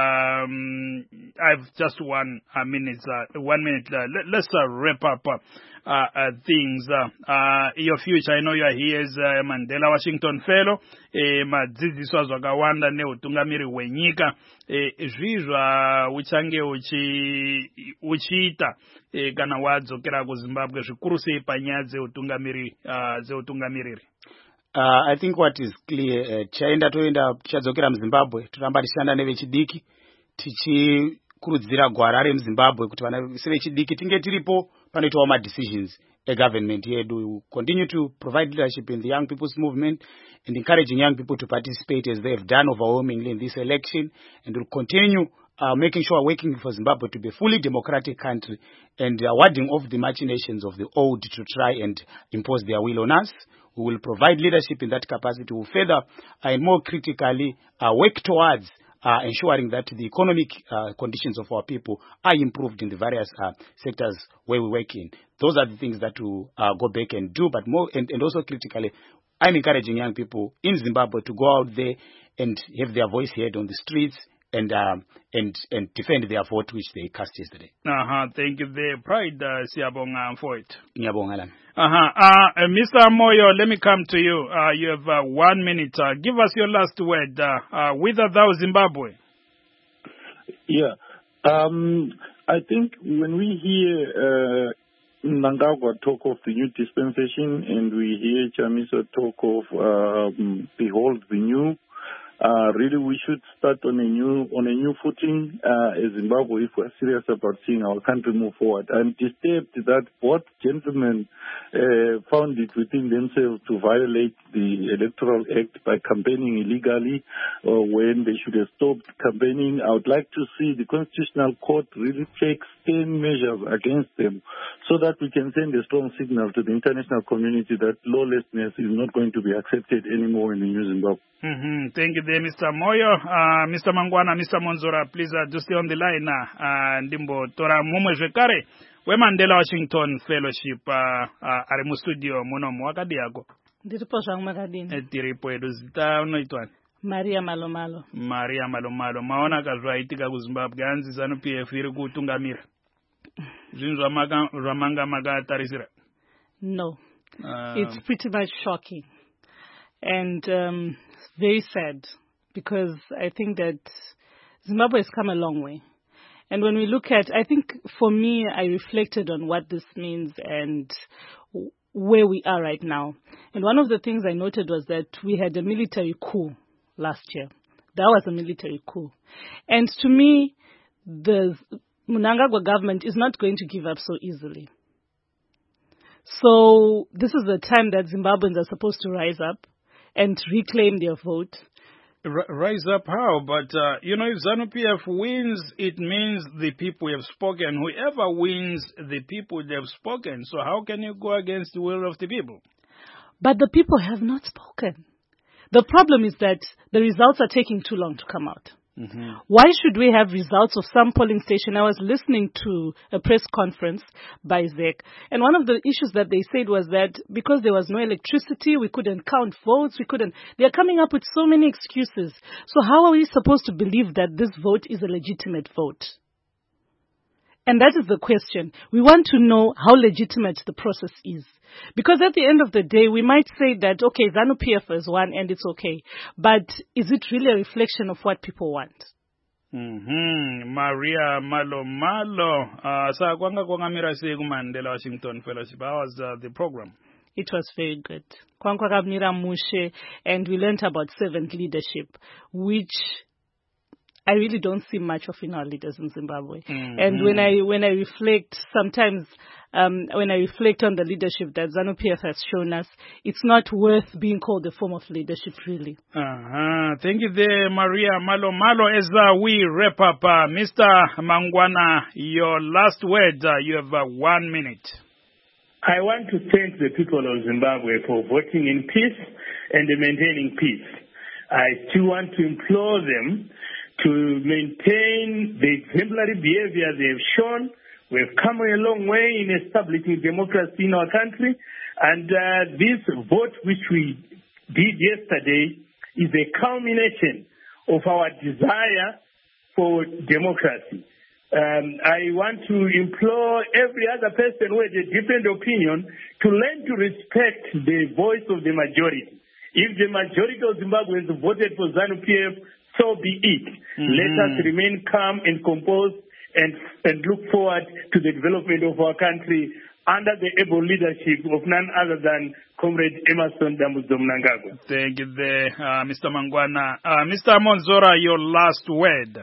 I've just 1 minute. 1 minute. Let's wrap up things. Your future, I know you are here as Mandela Washington Fellow. Madzidziswa zvakawanda neutungamiri hwenyika. Zvizva uchange uchiita kana wadzokera kuZimbabwe zvikuru sei panyaya dzeutungamiriri. I think what is clear, tichadzokera muZimbabwe, toramba tichishanda nevechidiki, tichikurudzira gwara remuZimbabwe kuti vana vese vechidiki tinge tiripo panoitwa madecisions government yedu. We will continue to provide leadership in the young people's movement and encouraging young people to participate as they have done overwhelmingly in this election, and will continue making sure working for Zimbabwe to be a fully democratic country and warding off the machinations of the old to try and impose their will on us. We will provide leadership in that capacity. We will further and more critically work towards ensuring that the economic conditions of our people are improved in the various sectors where we work in. Those are the things that we go back and do, but more and also critically, I'm encouraging young people in Zimbabwe to go out there and have their voice heard on the streets and defend their vote which they cast yesterday. Thank you very Pride, Siyabonga for it. Ngiyabonga. Mr. Moyo, let me come to you. You have 1 minute. Give us your last word. Whither thou Zimbabwe? Yeah. I think when we hear Mnangagwa talk of the new dispensation and we hear Chamisa talk of behold the new, really we should start on a new footing as Zimbabwe if we're serious about seeing our country move forward. I'm disturbed that both gentlemen found it within themselves to violate the Electoral Act by campaigning illegally when they should have stopped campaigning. I would like to see the Constitutional Court really take stern measures against them so that we can send a strong signal to the international community that lawlessness is not going to be accepted anymore in the new Zimbabwe. Thank you there, Mr. Moyo. Mr. Mangwana, Mr. Monzora, please do stay on the line. Ndimbo tora mumwe zvekare weMandela Washington Fellowship ari mustudio muno mwakadi yako. Ndiripo zvangu makadini. Tiripo edu zita unoitwani? Maria Malomalo. Maria Malomalo. Maona kazvaitika kuZimbabwe hanzi ZANU-PF iri kutungamira. Zvinhu zvamanga makatarisira? No. It's pretty much shocking. And very sad, because I think that Zimbabwe has come a long way. And when we look at, I think for me, I reflected on what this means and where we are right now. And one of the things I noted was that we had a military coup last year. That was a military coup. And to me, the Mnangagwa government is not going to give up so easily. So this is the time that Zimbabweans are supposed to rise up and reclaim their vote, Rise up how? But, if ZANU-PF wins, it means the people have spoken. Whoever wins, the people have spoken. So how can you go against the will of the people? But the people have not spoken. The problem is that the results are taking too long to come out. Mm-hmm. Why should we have results of some polling station? I was listening to a press conference by ZEC, and one of the issues that they said was that because there was no electricity, we couldn't count votes, they're coming up with so many excuses. So how are we supposed to believe that this vote is a legitimate vote? And that is the question. We want to know how legitimate the process is. Because at the end of the day, we might say that, okay, ZANU-PF has won and it's okay. But is it really a reflection of what people want? Maria Malo. Mandela Washington Fellowship. How was the program? It was very good. And we learned about servant leadership, which I really don't see much of in our leaders in Zimbabwe. Mm-hmm. And when I reflect, sometimes when I reflect on the leadership that ZANU-PF has shown us, it's not worth being called a form of leadership, really. Thank you there, Maria Malo. As we wrap up, Mr. Mangwana, your last word, you have 1 minute. I want to thank the people of Zimbabwe for voting in peace and maintaining peace. I still want to implore them to maintain the exemplary behavior they have shown. We have come a long way in establishing democracy in our country, and this vote which we did yesterday is a culmination of our desire for democracy. I want to implore every other person who has a different opinion to learn to respect the voice of the majority. If the majority of Zimbabweans voted for ZANU-PF, so be it. Mm-hmm. Let us remain calm and composed and look forward to the development of our country under the able leadership of none other than Comrade Emmerson Dambudzo Mnangagwa. Thank you there, Mr. Mangwana. Mr. Monzora, your last word.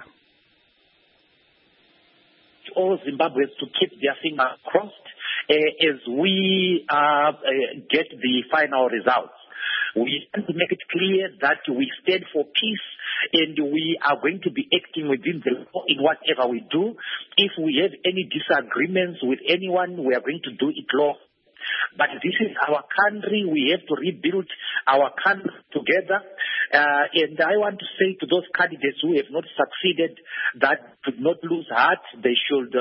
All Zimbabweans to keep their fingers crossed as we get the final results. We have to make it clear that we stand for peace and we are going to be acting within the law in whatever we do. If we have any disagreements with anyone, we are going to do it law. But this is our country. We have to rebuild our country together. And I want to say to those candidates who have not succeeded that do not lose heart. They should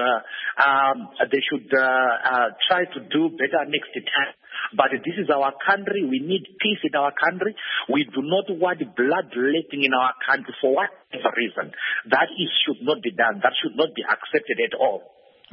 try to do better next time. But this is our country. We need peace in our country. We do not want bloodletting in our country for whatever reason. That should not be done. That should not be accepted at all.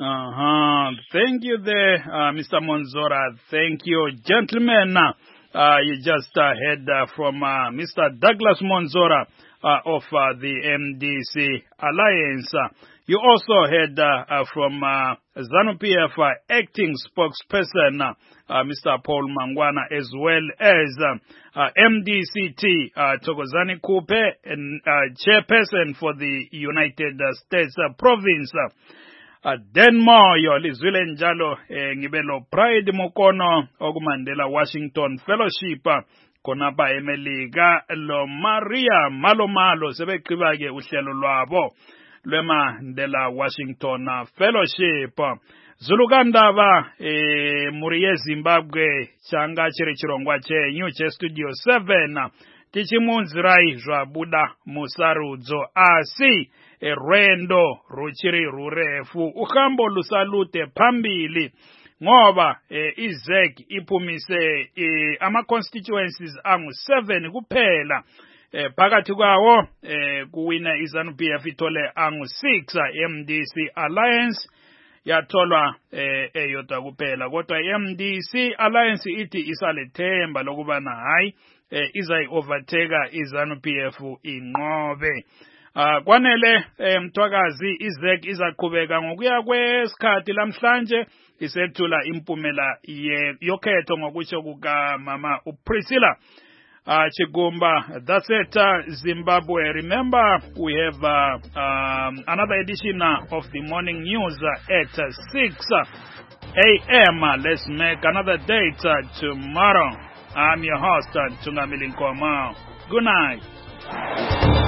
Thank you there, Mr. Monzora. Thank you, gentlemen. You just heard from Mr. Douglas Monzora of the MDC Alliance. You also heard from ZANU-PF acting spokesperson, Mr. Paul Mangwana, as well as MDCT, Thokozani Kupe, and chairperson for the United States province. Denmark, lizwile njalo ngibelo Pride Mokono okumandela Washington Fellowship konapa emelika lo Maria Malo sebeqiba ke uhlelo lwabo lweMandela Washington Fellowship. Zulukandaba muri Zimbabwe changa chiri chirongwa chenyu chestudio 7 tichimunzirai zvabuda musarudzo asi rwendo ruchiri rurefu uhambo lusalute phambili ngoba iZEC ipumise ama constituencies angu 7 kuphela phakathi kwawo kuwina iZANU-PF ithole angu 6 MDC Alliance yatholwa eyodwa kuphela kodwa MDC Alliance ithi isalethemba lokubana hayi izayi overtake iZANU-PF inqobe. Kwanele mthwakazi iZEC izaqhubeka ngokuya kwesikhathi lamhlanje isethula impumela yokhetho ngokutsho kuka mama uPriscilla Chigumba. That's it, Zimbabwe. Remember, we have another edition of the morning news at 6 a.m. Let's make another date tomorrow. I'm your host, Tungamili Nkoma. Good night. much.